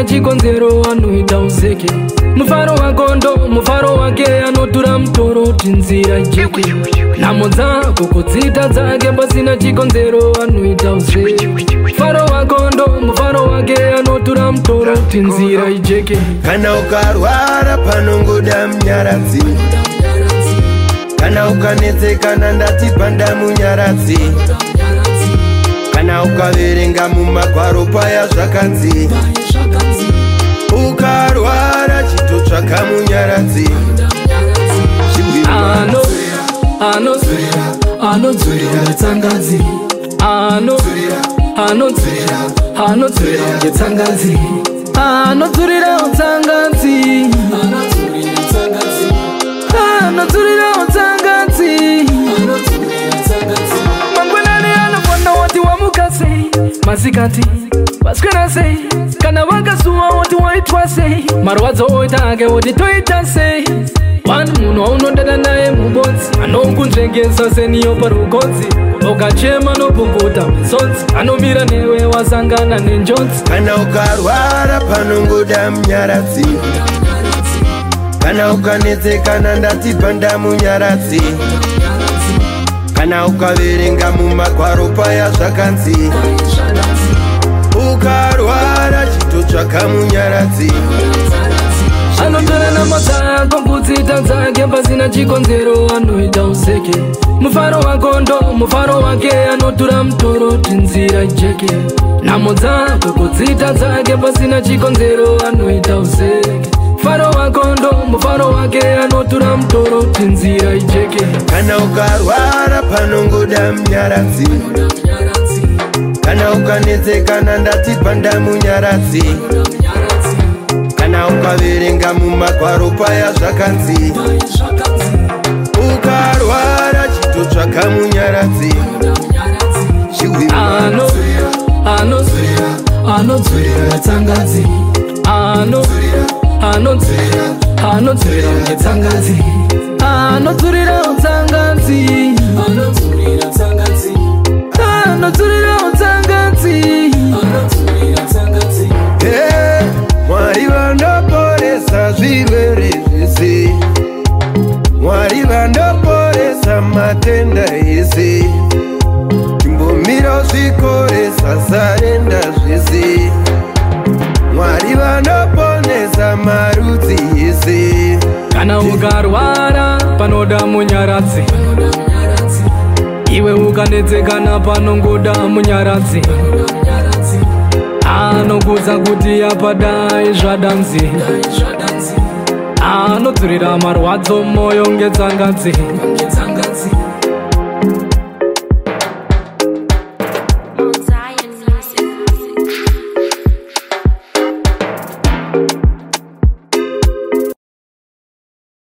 pasina chikonzero anoita uzeke. Mufaro wagondo mufaro wake anotura mutoro tinzira ijeke. Nhamo dzako kudzita dzake pasina chikonzero anoita uzeke. Mufaro wagondo mufaro wake anotura mutoro tinzira ijeke. Kana ukarwara panongoda munyaradzi, kana ukanetseka ndati panda munyaradzi, kana ukaverenga mumagwaro paya zvakanzi ukarwara chitotsvaka munyaradzi. Anodzurira tsangadzi, anodzurira tsangadzi, anodzurira tsangadzi, anodzurira tsangadzi. Mangwanani anofana wati wamuka sei, masikati vaswera sei, kana vakasuwa wati waitwa sei, marwadzo oita ake wati toita sei. Vanhu munhu waunodada naye mubodzi anokunzvengesa seniyo parukodzi, ukachema nopukuta misodzi anomira newe wasangana nenjodzi. Kana ukarwara panongoda munyaradzi, kana ukanetseka ndati panda munyaradzi, kana ukaverenga mumagwaro paya zvakanzi ukarwara chitotsvaka munyaradzi. Anotora nhamo dzako kudzita dzake pasina chikonzero anoita uzeke. Mufaro wagondo mufaro wake anotura mutoro tinzira ijeke. Nhamo dzako kudzita dzake pasina chikonzero anoita uzeke. Mufaro wagondo mufaro wake anotura mutoro tinzira ijeke. Kana ukarwara panongoda munyaradzi, kana ukanetseka ndati panda munyaradzi, kana ukaverenga mumagwaro paya zvakanzi ukarwara chitotsvaka munyaradzi. Anodzurira tsangadzi, anodzurira tsangadzi, anodzurira tsangadzi, anodzurira tsangadzi, anodzurira tsangadzi. Mwari vandoporesa zvirwere zvese, Mwari vandoporesa matenda ese, timbomira uzvikoresa sarenda zvese, Mwari vandoponesa marudzi ese. Kana ukarwara panoda munyaradzi, iwe ukanetseka panongoda munyaradzi, anokudza kuti apadai zvadanzi, anodzurira marwadzo moyo ngetsangadzi.